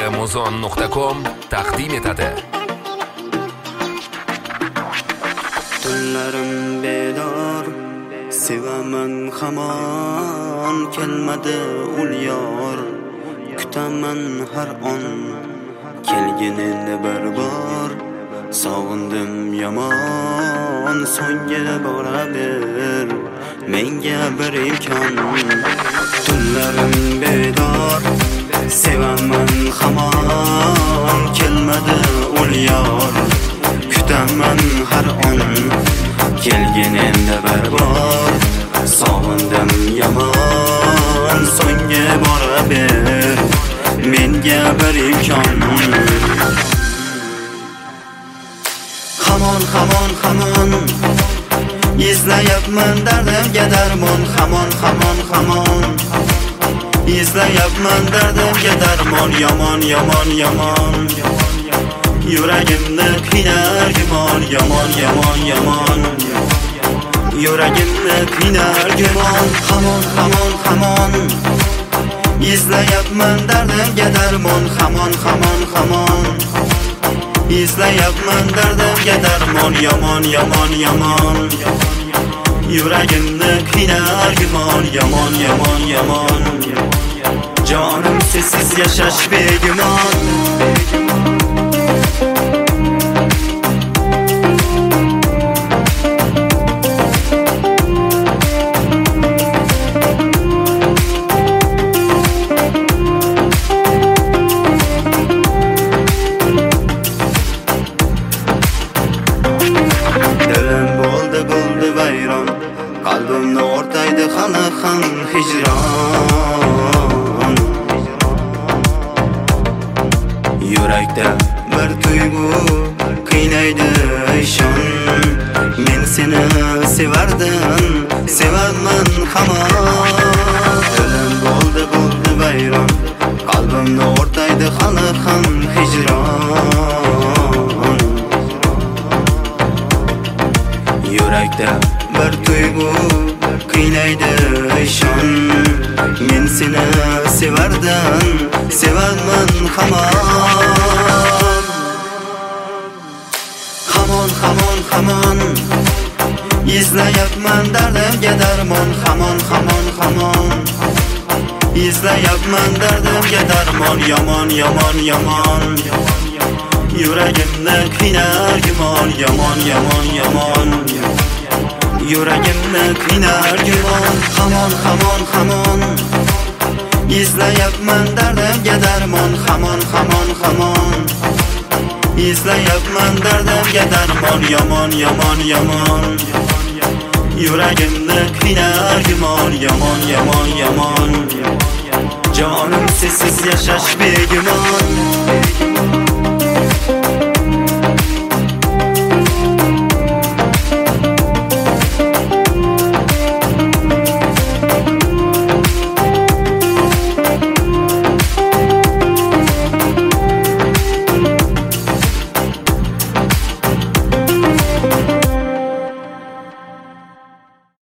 muzon.com taqdim etadi. Tunlarim bedor, sevaman hamon, kelmadi ul yor, kutaman har on, kelginini bir bor, sog'indim yomon, so'ngga boraver, menga bir imkon. Tunlarim bedor, sevaman hamon, kelmadi ul yor, kutaman har on, kelginimda bir bor, sog'indim yomon, so'ngga boraver, menga bir imkon. Hamon, hamon, hamon, izlayapman dardimga darmon. Hamon, hamon, hamon, izlayapman dardimga darmon. Yomon, yomon, yomon, yuragimni qiynar gumon. Yomon, yomon, yomon, yuragimni qiynar gumon. Hamon, hamon, hamon, izlayapman dardimga darmon. Hamon, hamon, hamon, izlayapman dardimga darmon. Yomon, yomon, yomon, yuragimni qiynar gumon. Yomon, yomon, yomon, jonim sensiz yashash begumon. Qalbimni o'rtaydi hali ham hijron. Yurakda bir tuyg'u qiynaydi ishon. Men seni sevardim, sevaman hamon. Dilim bo'ldi vayron, qalbimni o'rtaydi hali ham hijron. Yurakda bir tuyg'u qiynaydi ishon. Men seni sevardim, sevaman hamon. Hamon, hamon, hamon, izlayapman dardimga darmon. Hamon, hamon, hamon, izlayapman dardimga darmon. Yomon, yomon, yomon, yuragimni qiynar gumon. Yomon, yomon, yomon, yuragimni qiynar gumon. Hamon, hamon, hamon, izlayapman dardimga darmon. Hamon, hamon, hamon, izlayapman dardimga darmon. Yomon, yomon, yomon, yuragimni qiynar gumon. Yomon, yomon, yomon, jonim sensiz yashash begumon.